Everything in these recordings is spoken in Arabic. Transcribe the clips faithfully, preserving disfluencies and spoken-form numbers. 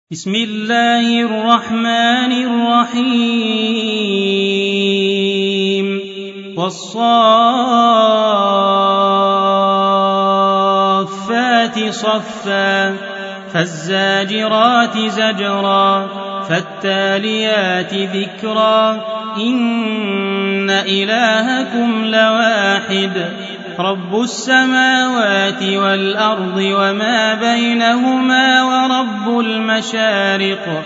بسم الله الرحمن الرحيم والصافات صفا فالزاجرات زجرا فالتاليات ذكرا إن إلهكم لواحد رب السماوات والأرض وما بينهما ورب المشارق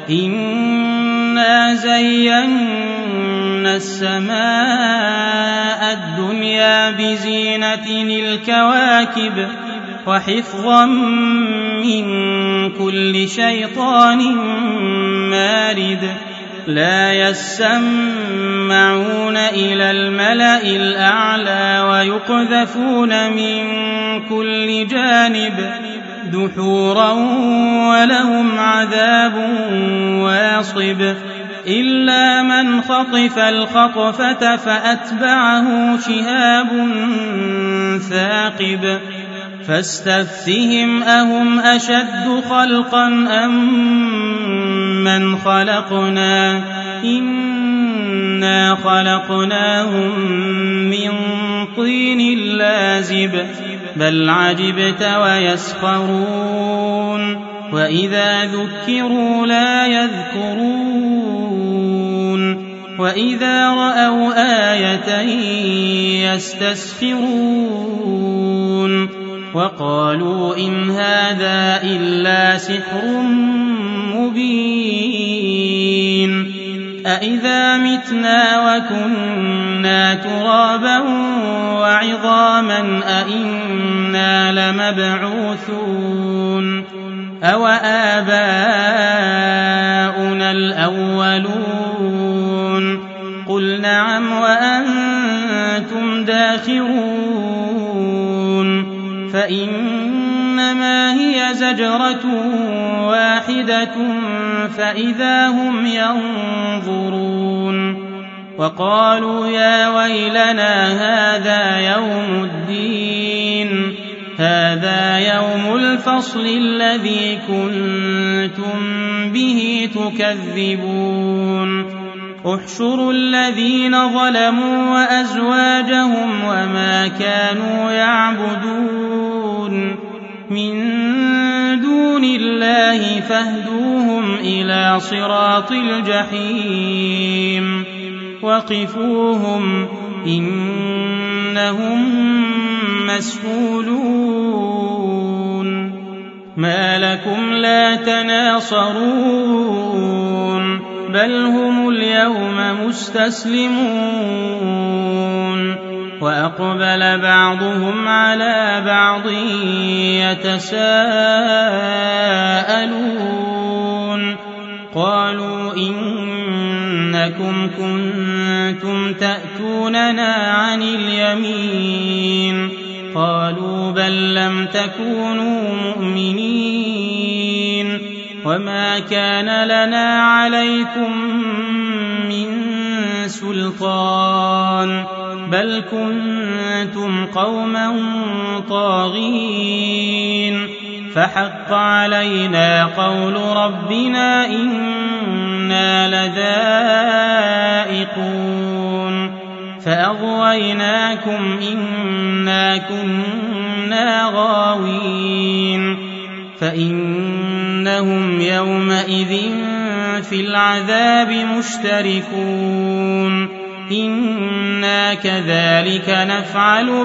إنا زينا السماء الدنيا بزينة الكواكب وحفظا من كل شيطان مارد لا يسمعون إلى الملأ الأعلى ويقذفون من كل جانب دحورا ولهم عذاب واصب إلا من خطف الخطفة فأتبعه شهاب ثاقب فاستفتهم أهم أشد خلقا أم من خلقنا إنا خلقناهم من طين لازب بل عجبت ويسخرون وإذا ذكروا لا يذكرون وإذا رأوا آية يستسخرون وقالوا إن هذا إلا سحر مبين أإذا متنا وكنا ترابا وعظاما أإنا لمبعوثون أو آباؤنا الأولون قل نعم وأنتم داخرون فإنما هي زجرة واحدة فإذا هم ينظرون وقالوا يا ويلنا هذا يوم الدين هذا يوم الفصل الذي كنتم به تكذبون احشروا الذين ظلموا وأزواجهم وما كانوا يعبدون من دون الله فاهدوهم إلى صراط الجحيم وقفوهم إنهم مسئولون ما لكم لا تناصرون بل هم اليوم مستسلمون وأقبل بعضهم على بعض يتساءلون قالوا إنكم كنتم تأتوننا عن اليمين قالوا بل لم تكونوا مؤمنين وما كان لنا عليكم من سلطان بل كنتم قوما طاغين فحق علينا قول ربنا إنا لذائقون فأغويناكم إنا كنا غاوين فإنهم يومئذ في العذاب مشتركون إنا كذلك نفعل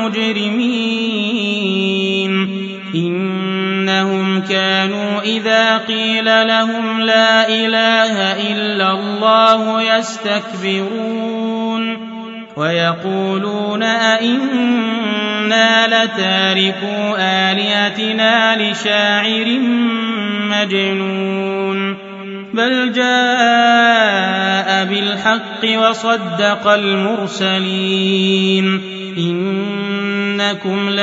بالمجرمين إنهم كانوا إذا قيل لهم لا إله إلا الله يستكبرون ويقولون أئنا لتاركو آلهتنا لشاعر مجنون بل جاء بالحق وصدق المرسلين إنكم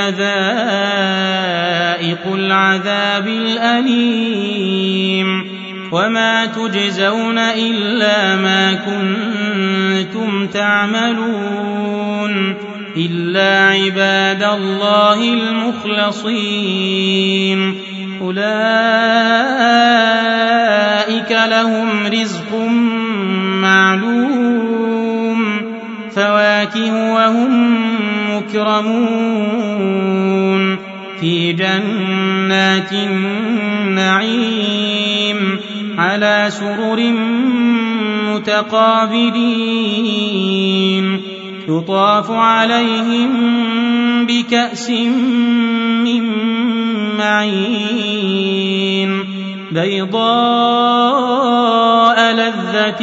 لذائق العذاب الأليم وما تجزون إلا ما كنتم تعملون إلا عباد الله المخلصين أولئك لهم رزق معلوم فواكه وهم مكرمون في جنات النعيم على سرر متقابلين يطاف عليهم بكأس من معين بيضاء لذة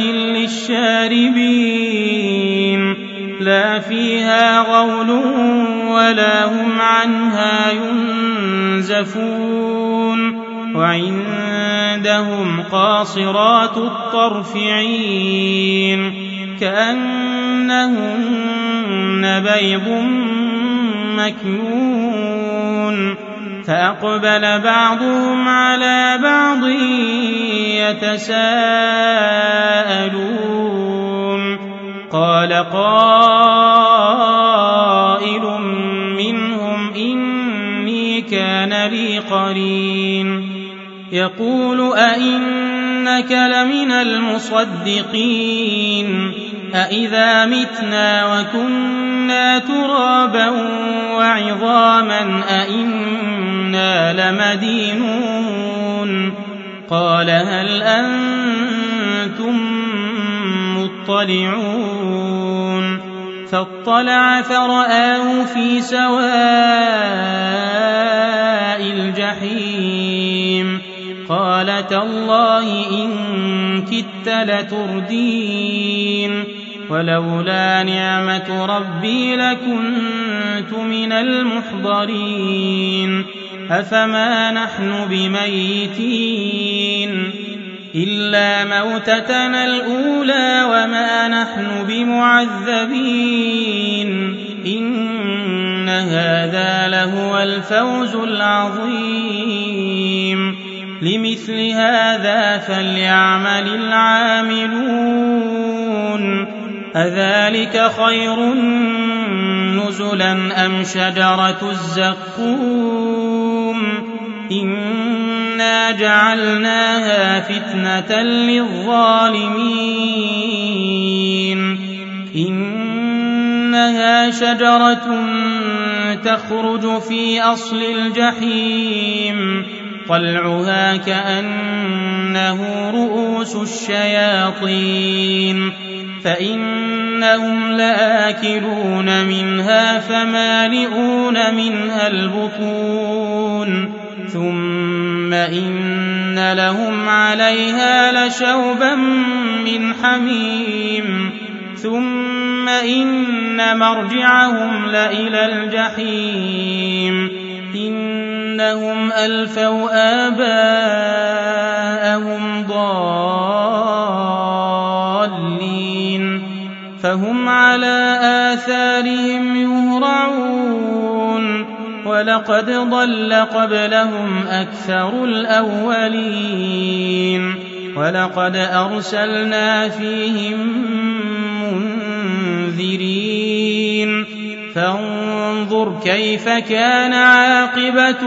للشاربين لا فيها غول ولا هم عنها ينزفون وعندهم قاصرات الطرف عين كأنهن بيض مكنون فأقبل بعضهم على بعض يتساءلون قال قائل منهم إني كان لي قرين يقول أئنك لمن المصدقين أئذا متنا وكنا ترابا وعظاما أئنا لمدينون قال هل أنتم مطلعون فاطلع فرآه في سواء الجحيم قال تالله إن كدت لتردين ولولا نعمة ربي لكنت من المحضرين أفما نحن بميتين إلا موتتنا الأولى وما نحن بمعذبين إن هذا لهو الفوز العظيم لمثل هذا فليعمل العاملون أذلك خير نزلا أم شجرة الزقوم إنا جعلناها فتنة للظالمين إنها شجرة تخرج في أصل الجحيم طلعها كأنه رؤوس الشياطين فإنهم لآكلون منها فمالئون منها البطون ثم إن لهم عليها لشوبا من حميم ثم إن مرجعهم لإلى الجحيم إنهم ألفوا آباءهم ضالين فهم على آثارهم يهرعون ولقد ضل قبلهم أكثر الأولين ولقد أرسلنا فيهم منذرين فانظر كيف كان عاقبة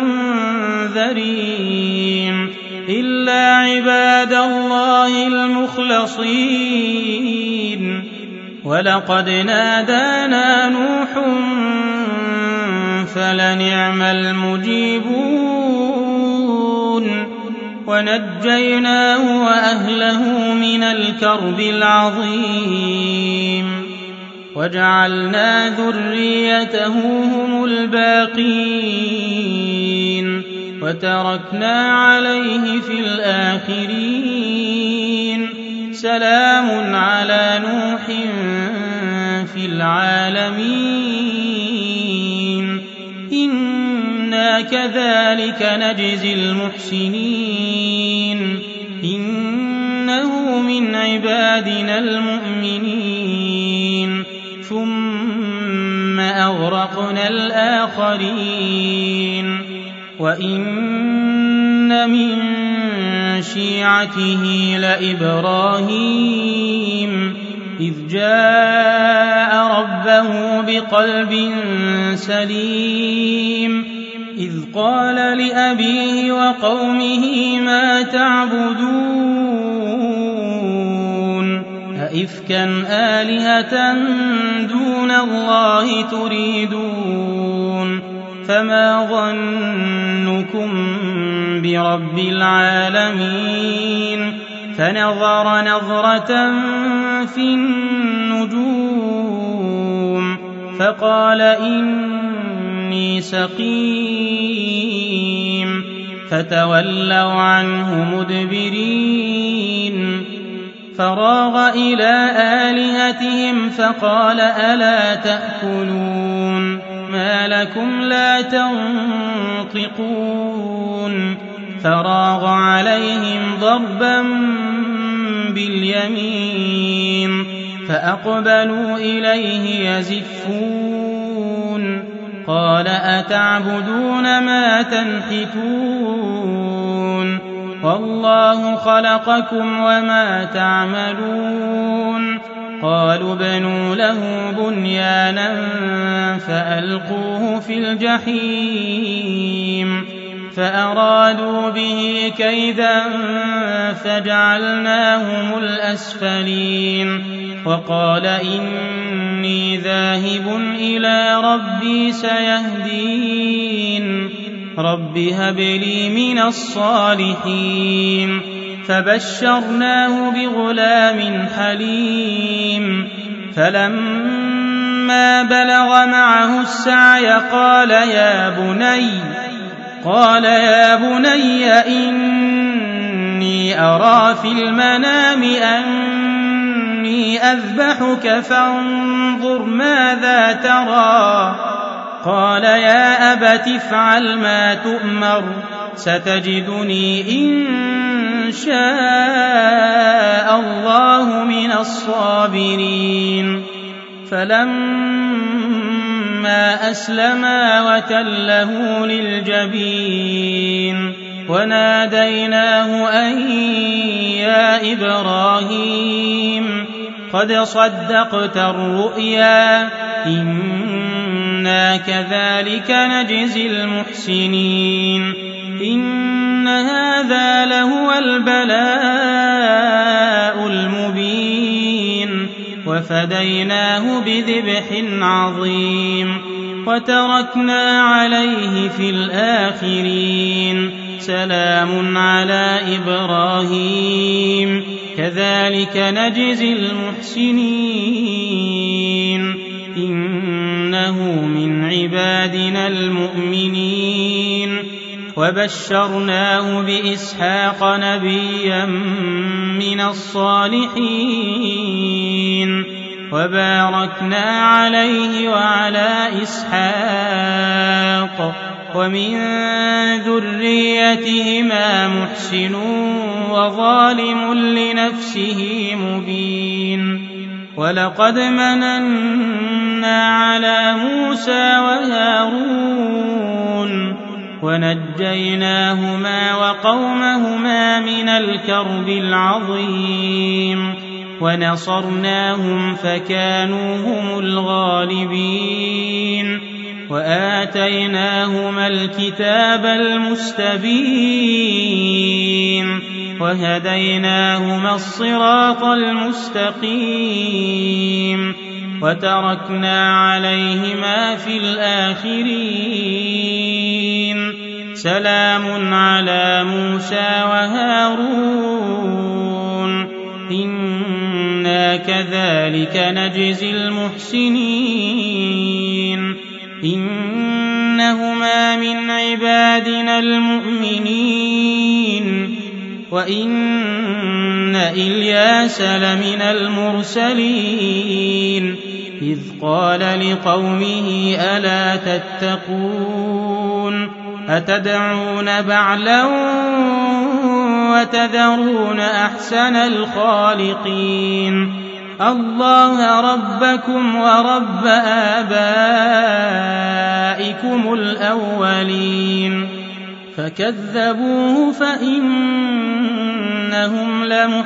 المنذرين إلا عباد الله المخلصين ولقد نادانا نوح فلنعم المجيبون ونجيناه وأهله من الكرب العظيم وجعلنا ذريته هم الباقين وتركنا عليه في الآخرين سلام على نوح في العالمين إنا كذلك نجزي المحسنين إنه من عبادنا المؤمنين ثم أغرقنا الآخرين وإن من شيعته لإبراهيم إذ جاء ربه بقلب سليم إذ قال لأبيه وقومه ما تعبدون أئفكا آلهة دون الله تريدون فما ظنكم برب العالمين فنظر نظرة في النجوم فقال إني سقيم فتولوا عنه مدبرين فراغ إلى آلهتهم فقال ألا تأكلون ما لكم لا تنطقون فراغ عليهم ضربا باليمين فأقبلوا إليه يزفون قال أتعبدون ما تنحتون والله خلقكم وما تعملون قالوا بنوا له بنيانا فألقوه في الجحيم فأرادوا به كيدا فجعلناهم الأسفلين وقال إني ذاهب إلى ربي سيهدين رب هب لي من الصالحين فبشرناه بغلام حليم فلما بلغ معه السعي قال يا بني قال يا بني إني أرى في المنام أني أذبحك فانظر ماذا ترى قال يا أبت افعل ما تؤمر ستجدني إن شاء الله من الصابرين فلما أسلما وتله للجبين وناديناه أن يا إبراهيم قد صدقت الرؤيا إنا كذلك نجزي المحسنين إن هذا لهو البلاء المبين وفديناه بذبح عظيم وتركنا عليه في الآخرين سلام على إبراهيم كذلك نجزي المحسنين إنه من عبادنا المؤمنين وبشرناه بإسحاق نبيا من الصالحين وباركنا عليه وعلى إسحاق ومن ذريتهما محسن وظالم لنفسه مبين ولقد مننا على موسى وهارون ونجيناهما وقومهما من الكرب العظيم ونصرناهم فكانوا هم الغالبين وآتيناهما الكتاب المستبين وهديناهما الصراط المستقيم وتركنا عليهما في الآخرين سلام على موسى وهارون إنا كذلك نجزي المحسنين إنهما من عبادنا المؤمنين وإن إلياس لمن المرسلين إذ قال لقومه ألا تتقون أتدعون بعلا وتذرون أحسن الخالقين الله ربكم ورب آبائكم الأولين فكذبوه فإنهم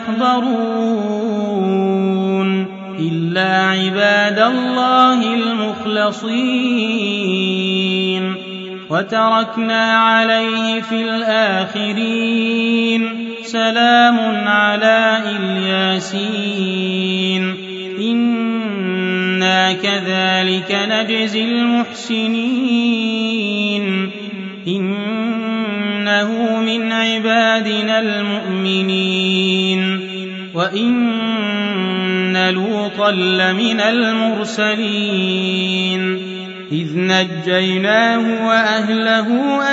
لمحضرون إلا عباد الله المخلصين وتركنا عليه في الآخرين سلام على الياسين إنا كذلك نجزي المحسنين إنه من عبادنا المؤمنين وإن لوطا لمن المرسلين إذ نجيناه وأهله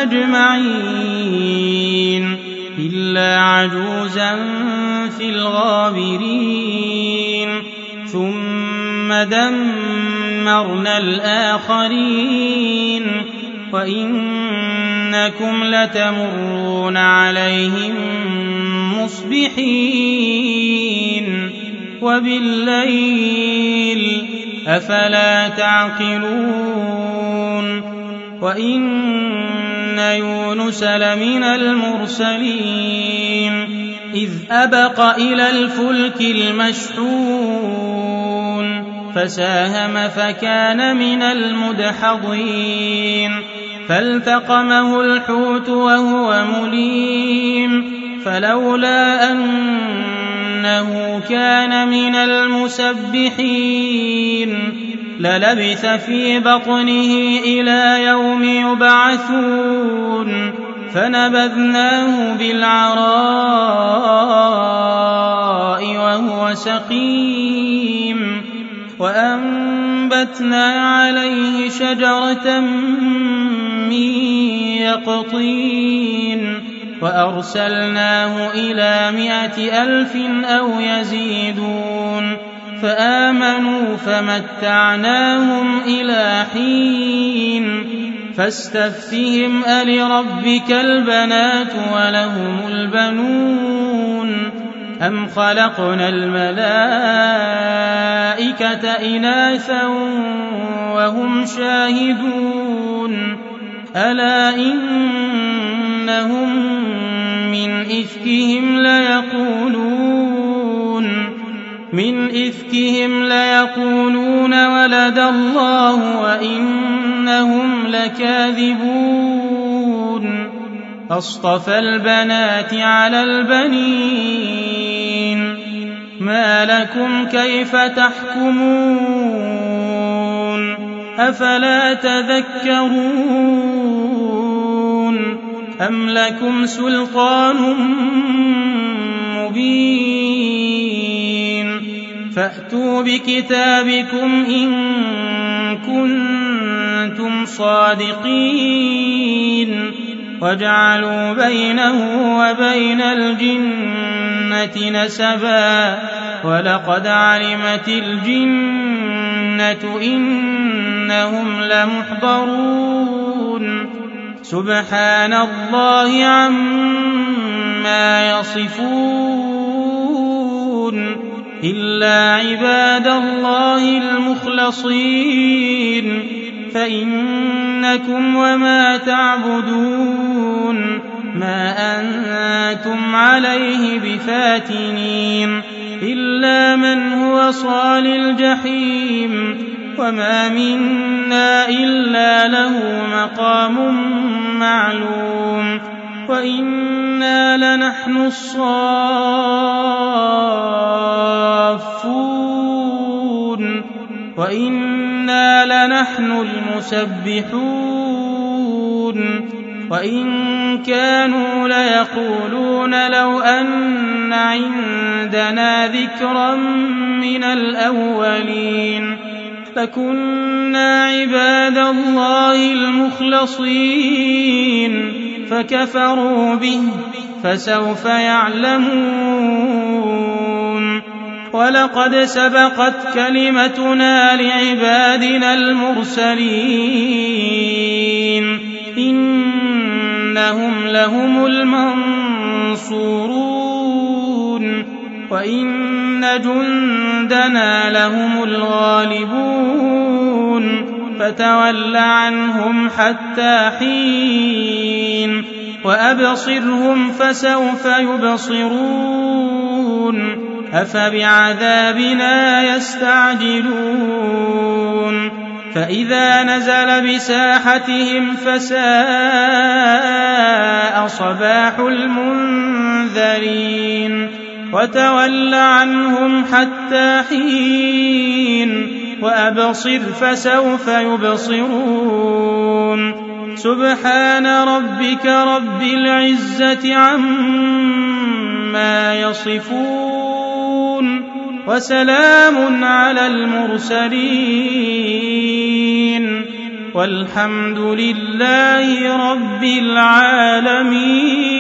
أجمعين إلا عجوزا في الغابرين ثم دمرنا الآخرين وإنكم لتمرون عليهم مصبحين وبالليل أفلا تعقلون وإن يونس لمن المرسلين إذ أبق إلى الفلك المشحون فساهم فكان من المدحضين فالتقمه الحوت وهو مليم فلولا أنه كان من المسبحين للبث في بطنه إلى يوم يبعثون فنبذناه بالعراء وهو سقيم وأنبتنا عليه شجرة من يقطين وأرسلناه إلى مائة ألف أو يزيدون فآمنوا فمتعناهم إلى حين فاستفتهم ألربك البنات ولهم البنون أم خلقنا الملائكة إناثا وهم شاهدون ألا إنهم من إفكهم ليقولون من إفكهم ليقولون ولد الله وإنهم لكاذبون أصطفى البنات على البنين ما لكم كيف تحكمون أفلا تذكرون أم لكم سلطان مبين فأتوا بكتابكم إن كنتم صادقين وجعلوا بينه وبين الجنة نسبا ولقد علمت الجنة إنهم لمحضرون سبحان الله عما يصفون إلا عباد الله المخلصين فإنكم وما تعبدون ما أنتم عليه بفاتنين إلا من هو صال الجحيم وما منا إلا له مقام معلوم وإنا لنحن الصافون وإنا لنحن المسبحون وإن كانوا ليقولون لو أن عندنا ذكرا من الأولين لكنا عباد الله المخلصين فكفروا به فسوف يعلمون ولقد سبقت كلمتنا لعبادنا المرسلين إنهم لهم المنصورون وإن جندنا لهم الغالبون فتول عنهم حتى حين وأبصرهم فسوف يبصرون أفبعذابنا يستعجلون فإذا نزل بساحتهم فساء صباح المنذرين وتول عنهم حتى حين وأبصر فسوف يبصرون سبحان ربك رب العزة عما يصفون وسلام على المرسلين والحمد لله رب العالمين.